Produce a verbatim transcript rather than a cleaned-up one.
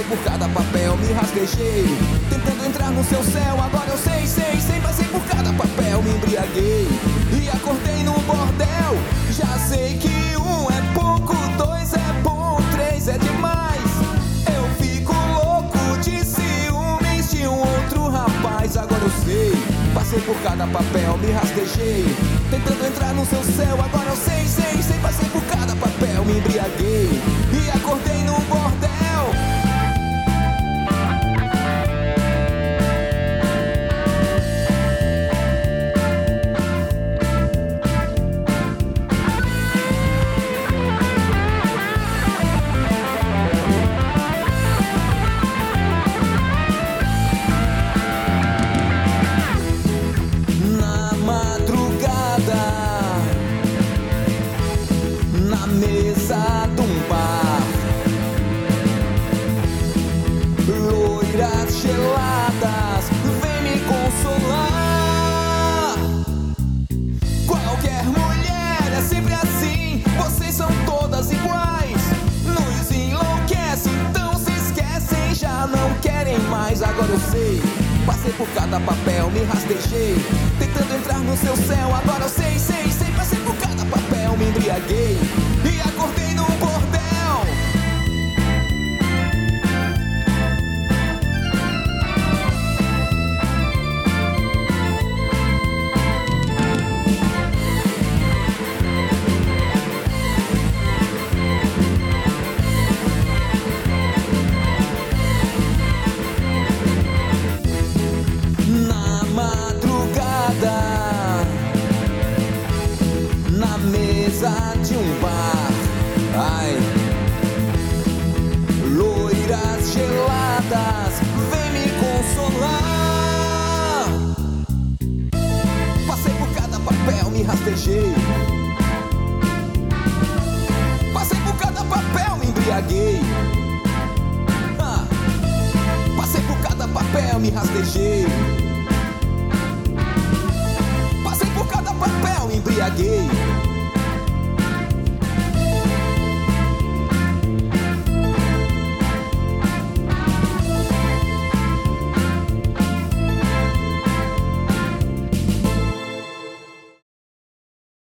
por cada papel, me rastejei, tentando entrar no seu céu. Agora eu sei, sei, sei, passei por cada papel, me embriaguei e acordei no bordel. Já sei que um é pouco, dois é bom, três é demais. Eu fico louco de ciúmes de um outro rapaz. Agora eu sei, passei por cada papel, me rastejei, tentando entrar no seu céu. Agora eu sei, sei, sei, passei por cada papel, me embriaguei e acordei no bordel. Mesa de um bar, loiras geladas, vem me consolar. Qualquer mulher é sempre assim, vocês são todas iguais. Nos enlouquece, então se esquecem, já não querem mais. Agora eu sei, passei por cada papel, me rastejei, tentando entrar no seu céu. Agora eu sei, sei, sei, passei por cada papel, me embriaguei e acordei no bordel. Na madrugada, na mesa de um bar, ai, loiras geladas, vem me consolar. Passei por cada papel, me rastejei, passei por cada papel, me embriaguei. Ah, passei por cada papel, me rastejei.